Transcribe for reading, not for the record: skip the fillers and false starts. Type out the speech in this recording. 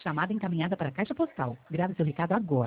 Chamada encaminhada para a caixa postal. Grave seu recado agora.